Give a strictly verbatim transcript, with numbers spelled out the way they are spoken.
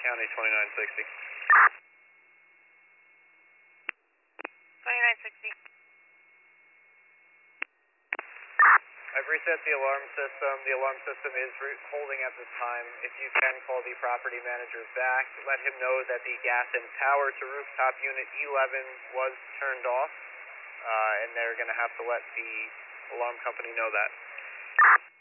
County twenty-nine sixty. twenty-nine sixty. I've reset the alarm system. The alarm system is re holding at this time. If you can call the property manager back, let him know that the gas and power to rooftop unit eleven was turned off, uh, and they're going to have to let the alarm company know that.